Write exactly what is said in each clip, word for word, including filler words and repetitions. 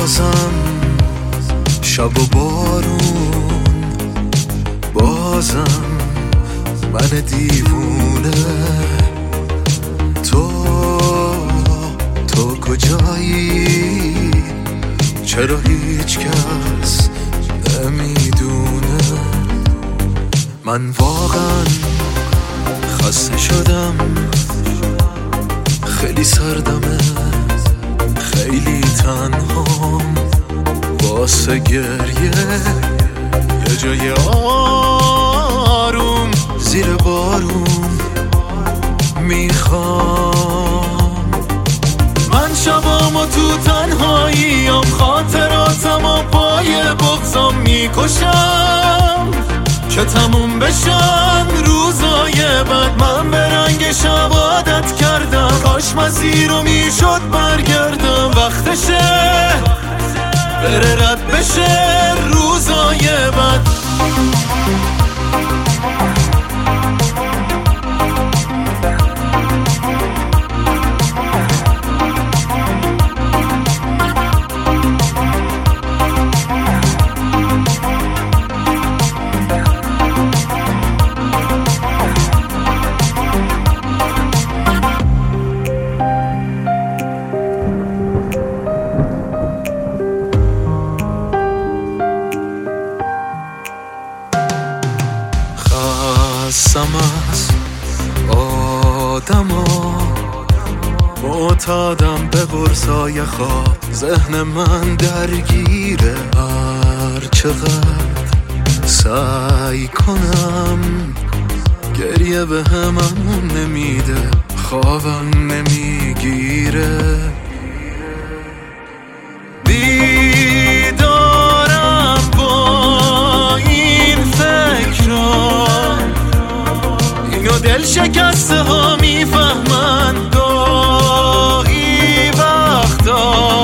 بازم شب و بارون، بازم من دیوونه. تو تو کجایی؟ چرا هیچ کس نمیدونه؟ من واقعا خسته شدم، خیلی سردمه، خیلی تنهام واسه گریه. یه جای آروم زیر بارون میخوام. من شبامو تو تنهاییم، خاطراتم و پای بغضم میکشم که تموم بشن روزای بعد. من به رنگ شب عادت کردم، کاش مسیر رو میشد برگردم. وقتشه بره رد بشه روزای بعد. خستم از آدم ها، معتادم به قرصای خواب. ذهن من درگیره، هر چقدر سعی کنم گریه به همم نمیده، خوابم نمیگیره. بیدارم با این فکرها، اینو دل شکسته ها میفهمن. گاهی وقتا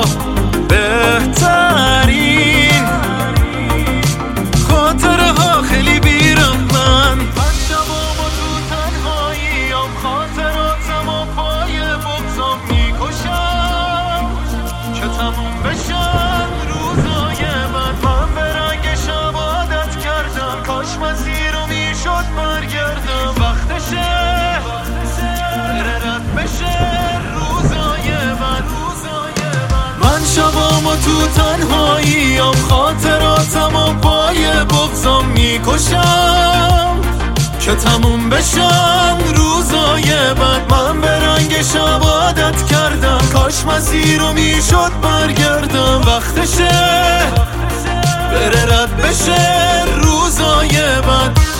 بهترین خاطره ها خیلی بیرحمن. من شبامو تو تنهاییم، خاطراتم و پای بغضم میکشم که تموم بشن روزای بعد. من به رنگ شب عادت کردم، کاش مسیر رو میشد برگردم. وقتشه بره رد بشه روزای بعد. من شبامو تو تنهاییم، خاطراتم و پای بغضم میکشم که تموم بشن روزای بعد. من به رنگ شب عادت کردم، کاش مسیر رو میشد برگردم. وقتشه بره رد بشه روزای بعد.